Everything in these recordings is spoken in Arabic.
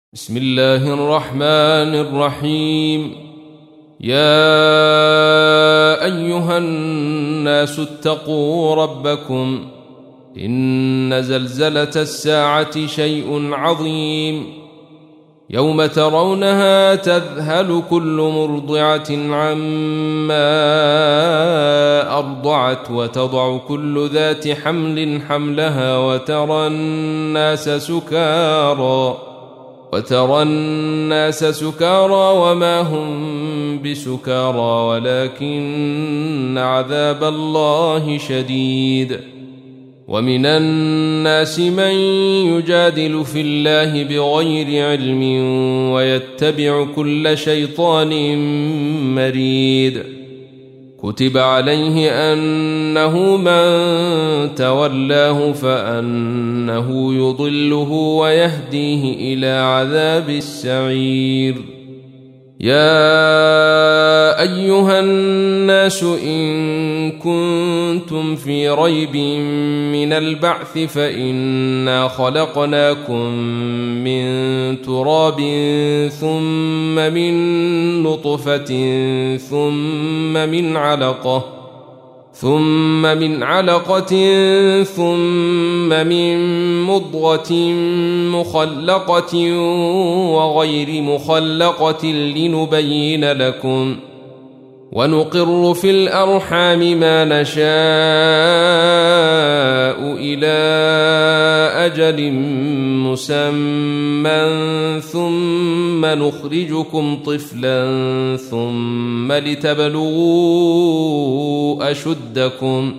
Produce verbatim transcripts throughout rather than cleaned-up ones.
بسم الله الرحمن الرحيم. يا أيها الناس اتقوا ربكم إن زلزلة الساعة شيء عظيم يوم ترونها تذهل كل مرضعة عما أرضعت وتضع كل ذات حمل حملها وترى الناس سكارى وترى الناس سكارى وما هم بسكارى ولكن عذاب الله شديد. ومن الناس من يجادل في الله بغير علم ويتبع كل شيطان مريد. كتب عليه أنه من تولاه فأنه يضله ويهديه إلى عذاب السعير. يا أيها الناس إن كنتم في ريب من البعث فإنا خلقناكم من تراب ثم من نطفة ثم من علقة ثم من علقة ثم من مضغة مخلقة وغير مخلقة لنبين لكم ونقر في الأرحام ما نشاء إلى أجل مسمى ثم نخرجكم طفلا ثم لتبلغوا أشدكم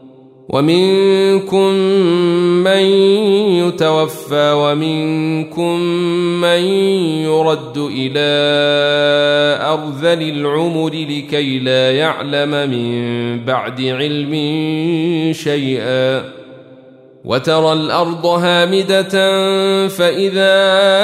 ومنكم من يتوفى ومنكم من يرد إلى أرذل العمر لكي لا يعلم من بعد علم شيئا. وترى الأرض هامدة فإذا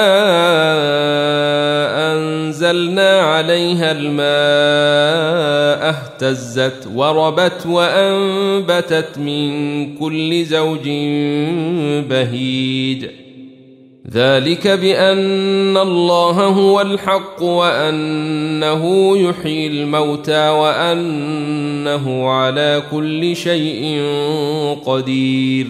أنزلنا عليها الماء اهتزت وربت وأنبتت من كل زوج بهيج. ذلك بأن الله هو الحق وأنه يحيي الموتى وأنه على كل شيء قدير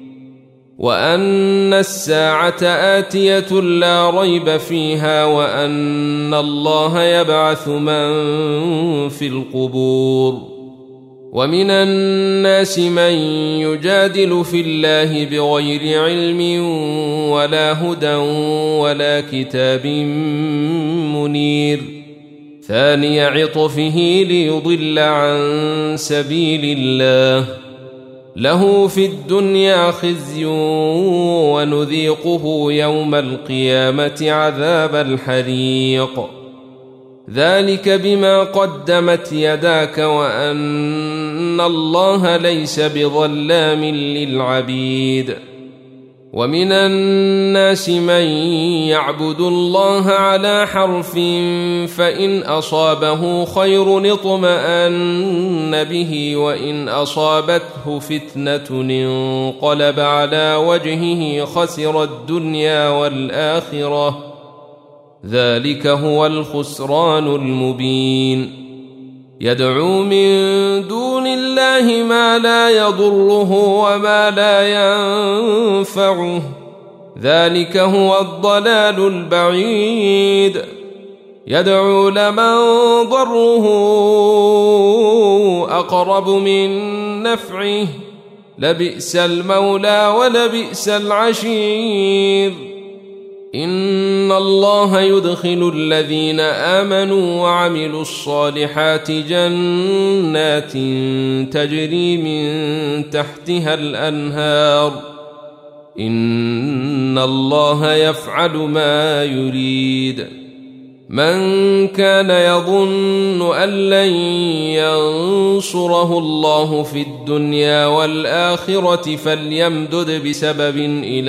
وأن الساعة آتية لا ريب فيها وأن الله يبعث من في القبور. ومن الناس من يجادل في الله بغير علم ولا هدى ولا كتاب منير ثاني عطفه ليضل عن سبيل الله له في الدنيا خزي ونذيقه يوم القيامة عذاب الحريق. ذلك بما قدمت يداك وأن الله ليس بظلام للعبيد. ومن الناس من يعبد الله على حرف فإن أصابه خير اطمأن به وإن أصابته فتنة انقلب على وجهه خسر الدنيا والآخرة ذلك هو الخسران المبين. يدعو من دون الله ما لا يضره وما لا ينفعه ذلك هو الضلال البعيد. يدعو لمن ضره أقرب من نفعه لبئس المولى ولبئس العشير. إن الله يدخل الذين آمنوا وعملوا الصالحات جنات تجري من تحتها الأنهار إن الله يفعل ما يريد. من كان يظن أن لن ينصره الله في الدنيا والآخرة فليمدد بسبب إلى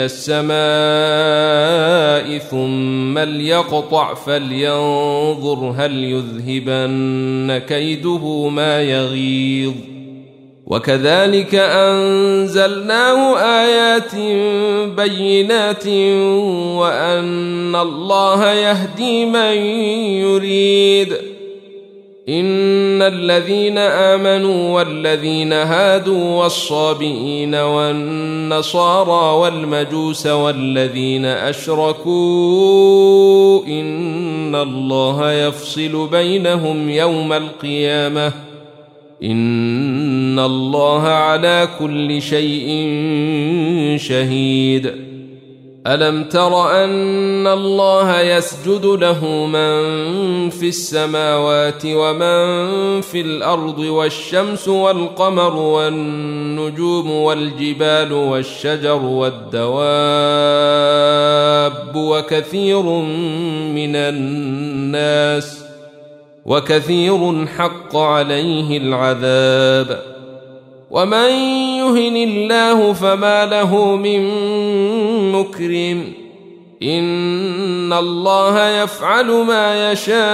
السماء ثم ليقطع فلينظر هل يذهبن كيده ما يغيظ وكذلك أنزلناه آيات بينات وأن الله يهدي من يريد. إن الذين آمنوا والذين هادوا والصابئين والنصارى والمجوس والذين أشركوا إن الله يفصل بينهم يوم القيامة إن الله على كل شيء شهيد. ألم تر أن الله يسجد له من في السماوات ومن في الأرض والشمس والقمر والنجوم والجبال والشجر والدواب وكثير من الناس وكثير حق عليه العذاب ومن يهن الله فما له من مكرم إن الله يفعل ما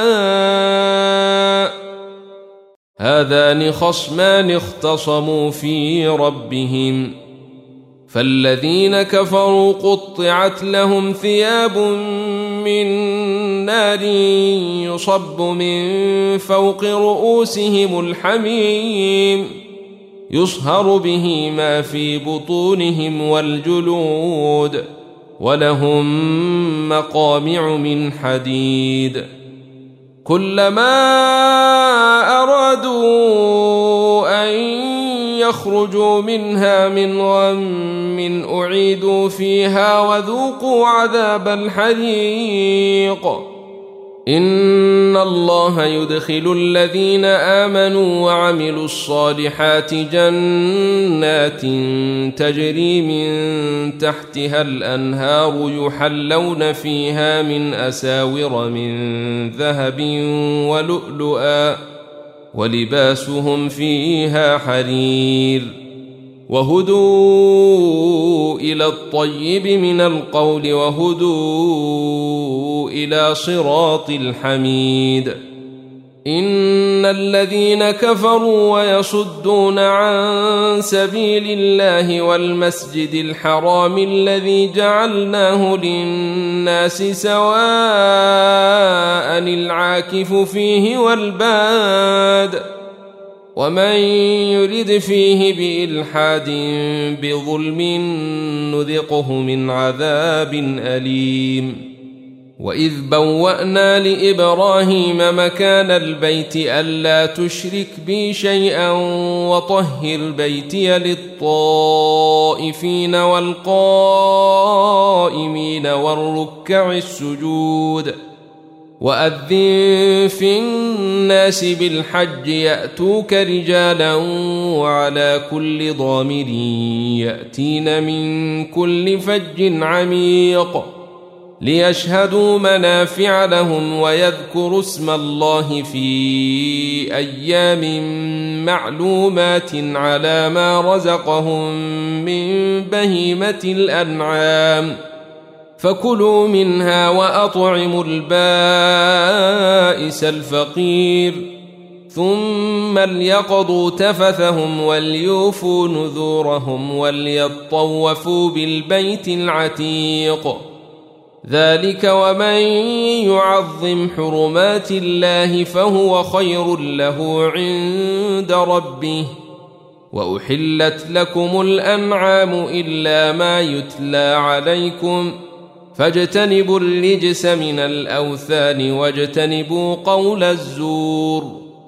يشاء. هذان خصمان اختصموا في ربهم فالذين كفروا قطعت لهم ثياب من نار يصب من فوق رؤوسهم الحميم يصهر به ما في بطونهم والجلود ولهم مقامع من حديد كلما أرادوا أن يخرجوا منها من غم أعيدوا فيها وذوقوا عذاب الحريق. إن الله يدخل الذين آمنوا وعملوا الصالحات جنات تجري من تحتها الأنهار يحلون فيها من أساور من ذهب ولؤلؤا ولباسهم فيها حرير وهدوا إلى الطيب من القول وهدوا إلى صراط الحميد. إن الذين كفروا ويصدون عن سبيل الله والمسجد الحرام الذي جعلناه للناس سواء العاكف فيه والباد ومن يرد فيه بإلحاد بظلم نذقه من عذاب أليم. وإذ بوأنا لإبراهيم مكان البيت ألا تشرك بي شيئا وطهر بيتي للطائفين والقائمين والركع السجود وأذن في الناس بالحج يأتوك رجالا وعلى كل ضامر يأتين من كل فج عميق ليشهدوا منافع لهم ويذكروا اسم الله في أيام معلومات على ما رزقهم من بهيمة الأنعام فكلوا منها وأطعموا البائس الفقير ثم ليقضوا تفثهم وليوفوا نذورهم وليطوفوا بالبيت العتيق. ذلك ومن يعظم حرمات الله فهو خير له عند ربه. وأحلت لكم الأنعام إلا ما يتلى عليكم فاجتنبوا الرجس من الأوثان واجتنبوا قول الزور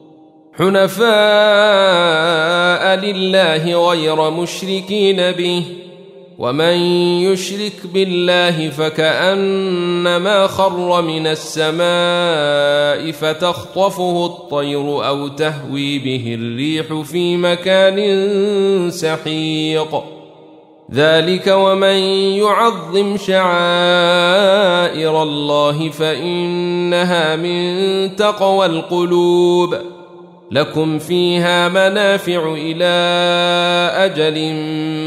حنفاء لله غير مشركين به ومن يشرك بالله فكأنما خر من السماء فتخطفه الطير أو تهوي به الريح في مكان سحيق. ذلك ومن يعظم شعائر الله فإنها من تقوى القلوب. لكم فيها منافع إلى أجل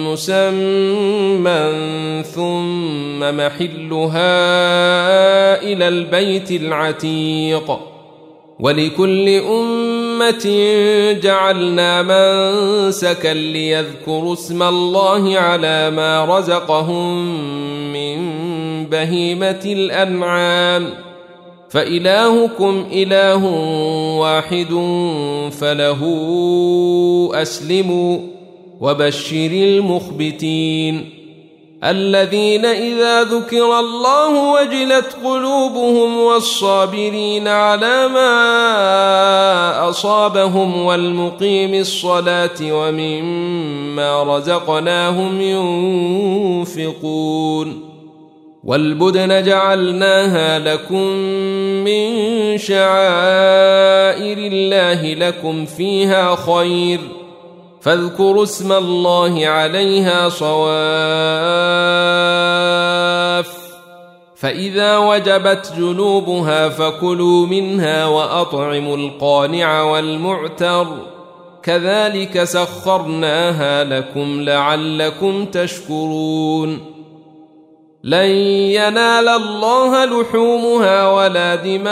مسمى ثم محلها إلى البيت العتيق ولكل أمة جعلنا منسكا ليذكروا اسم الله على ما رزقهم من بهيمة الأنعام فإلهكم إله واحد فله أسلموا وبشر المخبتين الذين إذا ذكر الله وجلت قلوبهم والصابرين على ما أصابهم والمقيم الصلاة ومما رزقناهم ينفقون والبدن جعلناها لكم من شعائر الله لكم فيها خير فاذكروا اسم الله عليها صواف فإذا وجبت جنوبها فكلوا منها وأطعموا القانع والمعتر كذلك سخرناها لكم لعلكم تشكرون لن ينال الله لحومها ولا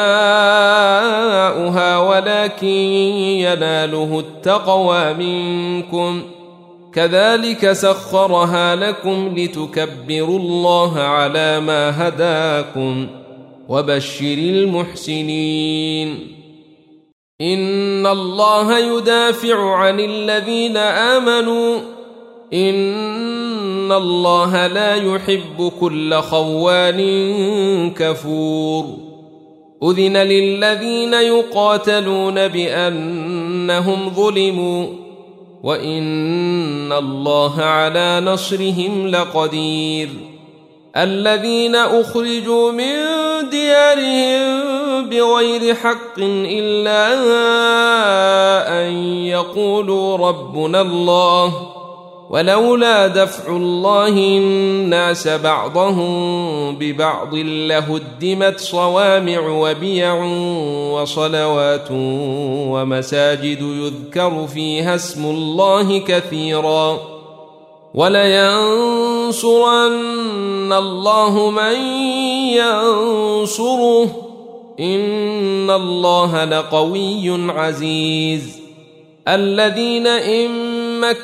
دماؤها ولكن يناله التقوى منكم كذلك سخرها لكم لتكبروا الله على ما هداكم وبشر المحسنين إن الله يدافع عن الذين آمنوا إن الله لا يحب كل خوان كفور أذن للذين يقاتلون بأنهم ظلموا وإن الله على نصرهم لقدير الذين أخرجوا من ديارهم بغير حق إلا أن يقولوا ربنا الله ولولا دفع الله الناس بعضهم ببعض لهدمت صوامع وبيع وصلوات ومساجد يذكر فيها اسم الله كثيرا ولينصرن الله من ينصره إن الله لقوي عزيز الذين إن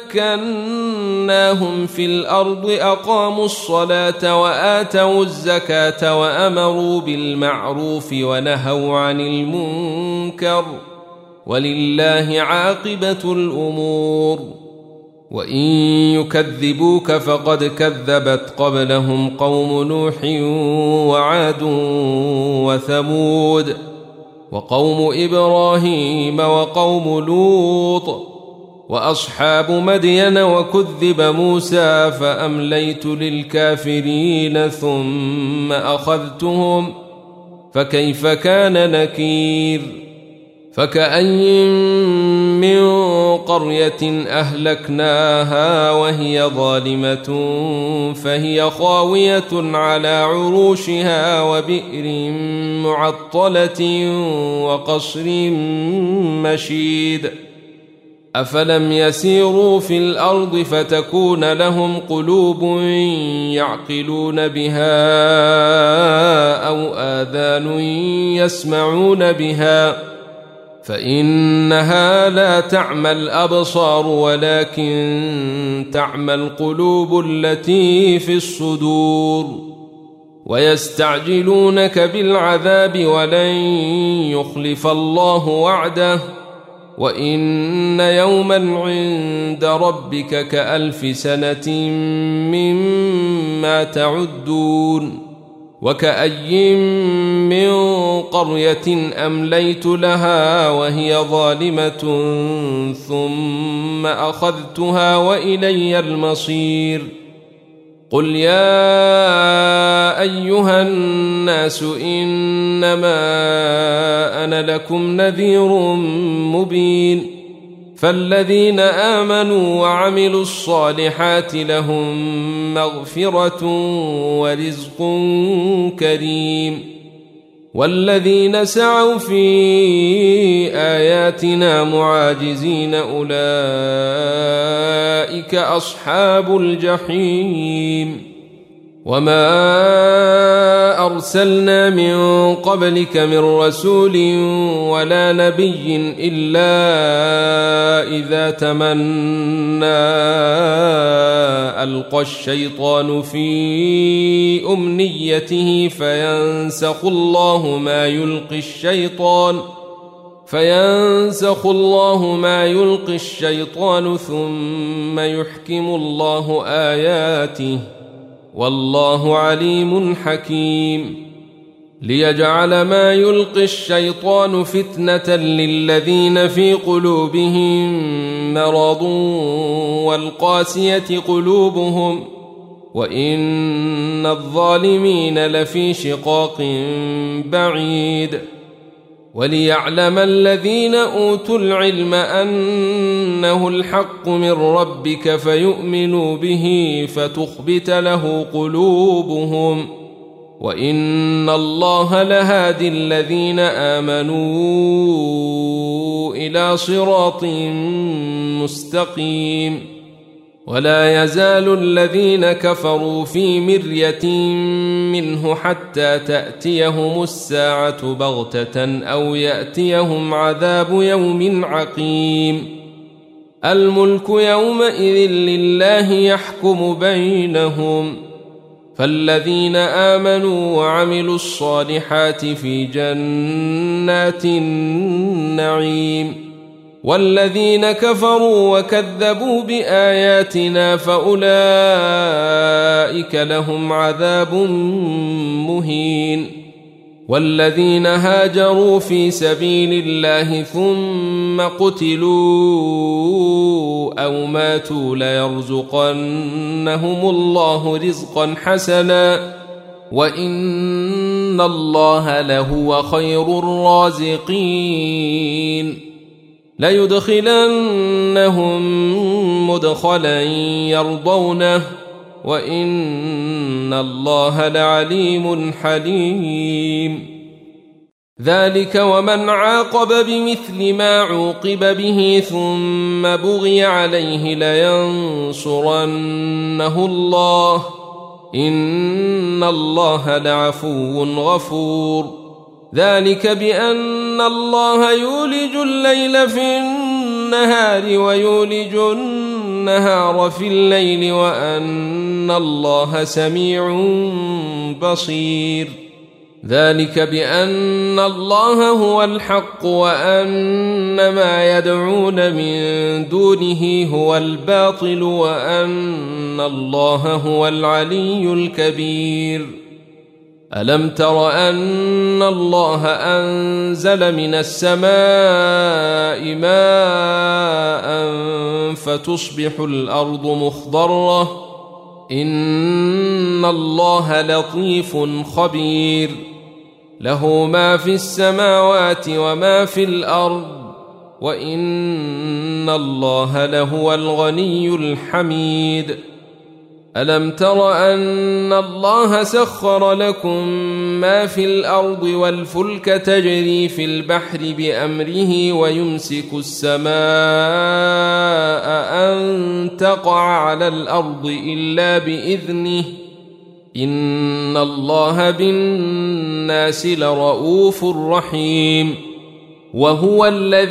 مكناهم في الأرض أقاموا الصلاة وآتوا الزكاة وأمروا بالمعروف ونهوا عن المنكر ولله عاقبة الأمور وإن يكذبوك فقد كذبت قبلهم قوم نوح وعاد وثمود وقوم إبراهيم وقوم لوط وأصحاب مدين وكذب موسى فأمليت للكافرين ثم أخذتهم فكيف كان نكير فكأي من قرية أهلكناها وهي ظالمة فهي خاوية على عروشها وبئر معطلة وقصر مشيد أفلم يسيروا في الأرض فتكون لهم قلوب يعقلون بها أو آذان يسمعون بها فإنها لا تعمى الأبصار ولكن تعمى القلوب التي في الصدور ويستعجلونك بالعذاب ولن يخلف الله وعده وإن يوما عند ربك كألف سنة مما تعدون وكأي من قرية أمليت لها وهي ظالمة ثم أخذتها وإلي المصير قل يا أيها الناس إنما أنا لكم نذير مبين فالذين آمنوا وعملوا الصالحات لهم مغفرة ورزق كريم والذين سعوا في آياتنا معاجزين أولئك أصحاب الجحيم وما أرسلنا من قبلك من رسول ولا نبي إلا إذا تمنى ألقى الشيطان في أمنيته فينسخ الله ما يلقي الشيطان فينسخ الله ما يلقي الشيطان ثم يحكم الله آياته والله عليم حكيم ليجعل ما يلقي الشيطان فتنة للذين في قلوبهم مرض والقاسية قلوبهم وإن الظالمين لفي شقاق بعيد وليعلم الذين أوتوا العلم أنه الحق من ربك فيؤمنوا به فتخبت له قلوبهم وإن الله لهادي الذين آمنوا إلى صراط مستقيم ولا يزال الذين كفروا في مرية منه حتى تأتيهم الساعة بغتة أو يأتيهم عذاب يوم عقيم الملك يومئذ لله يحكم بينهم فالذين آمنوا وعملوا الصالحات في جنات النعيم والذين كفروا وكذبوا بآياتنا فأولئك لهم عذاب مهين والذين هاجروا في سبيل الله ثم قتلوا أو ماتوا ليرزقنهم الله رزقا حسنا وإن الله لهو خير الرازقين ليدخلنهم مدخلا يرضونه وإن الله لعليم حليم ذلك ومن عاقب بمثل ما عوقب به ثم بغي عليه لينصرنه الله إن الله لعفو غفور ذلك بأن الله يولج الليل في النهار ويولج النهار في الليل وأن الله سميع بصير ذلك بأن الله هو الحق وأن ما يدعون من دونه هو الباطل وأن الله هو العلي الكبير ألم تر أن الله أنزل من السماء ماء فتصبح الأرض مخضرة إن الله لطيف خبير له ما في السماوات وما في الأرض وإن الله لهو الغني الحميد ألم تر أن الله سخر لكم ما في الأرض والفلك تجري في البحر بأمره ويمسك السماء أن تقع على الأرض إلا بإذنه إن الله بالناس لرؤوف رحيم وهو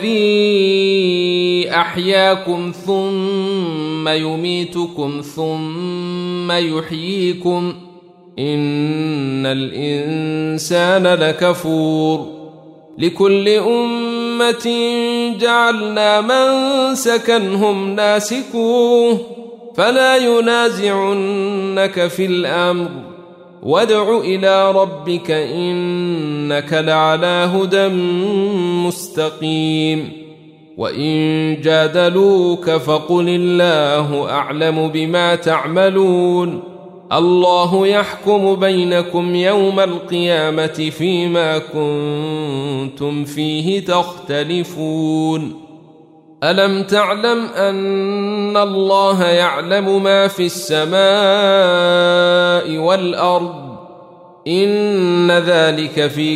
الذي أحياكم ثم يميتكم ثم يحييكم إن الإنسان لكفور لكل أمة جعلنا منسكا هم ناسكوه فلا ينازعنك في الأمر وادع إلى ربك إنك لعلى هدى مستقيم وإن جادلوك فقل الله أعلم بما تعملون الله يحكم بينكم يوم القيامة فيما كنتم فيه تختلفون ألم تعلم أن الله يعلم ما في السماء والأرض إن ذلك في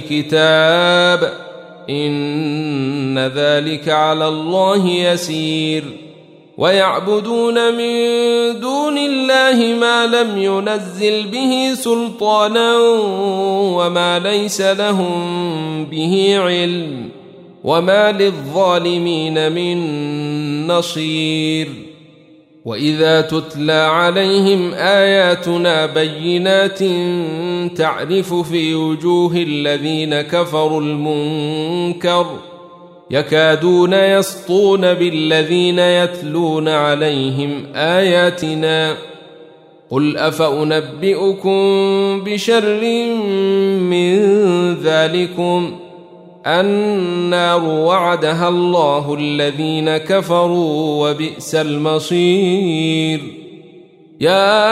كتاب إن ذلك على الله يسير ويعبدون من دون الله ما لم ينزل به سلطانا وما ليس لهم به علم وما للظالمين من نصير. وإذا تتلى عليهم آياتنا بينات تعرف في وجوه الذين كفروا المنكر يكادون يسطون بالذين يتلون عليهم آياتنا قل أفأنبئكم بشر من ذلكم النار وعدها الله الذين كفروا وبئس المصير. يا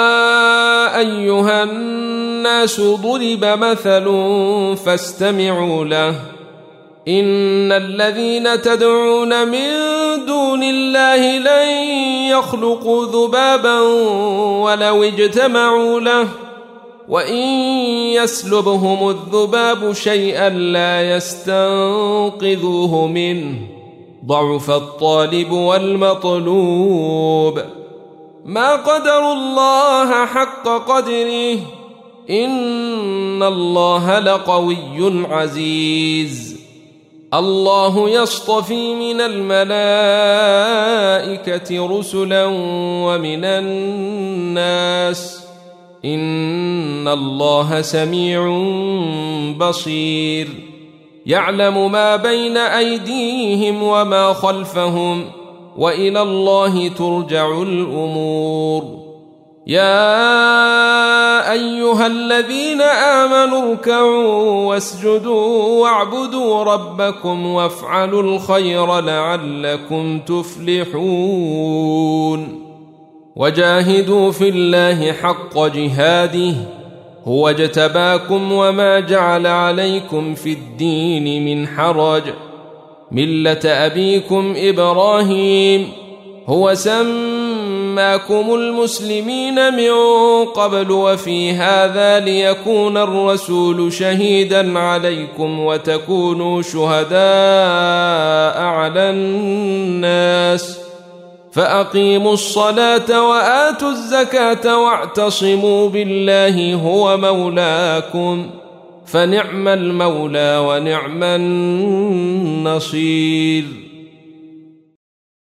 أيها الناس ضرب مثل فاستمعوا له إن الذين تدعون من دون الله لن يخلقوا ذبابا ولو اجتمعوا له وإن يسلبهم الذباب شيئا لا يستنقذوه منه ضعف الطالب والمطلوب. ما قدروا الله حق قدره إن الله لقوي عزيز. الله يصطفي من الملائكة رسلا ومن الناس إن الله سميع بصير. يعلم ما بين أيديهم وما خلفهم وإلى الله ترجع الأمور. يا أيها الذين آمنوا اركعوا واسجدوا واعبدوا ربكم وافعلوا الخير لعلكم تفلحون. وجاهدوا في الله حق جهاده هو اجتباكم وما جعل عليكم في الدين من حرج ملة أبيكم إبراهيم هو سماكم المسلمين من قبل وفي هذا ليكون الرسول شهيدا عليكم وتكونوا شهداء على الناس فأقيموا الصلاة وآتوا الزكاة واعتصموا بالله هو مولاكم فنعم المولى ونعم النصير.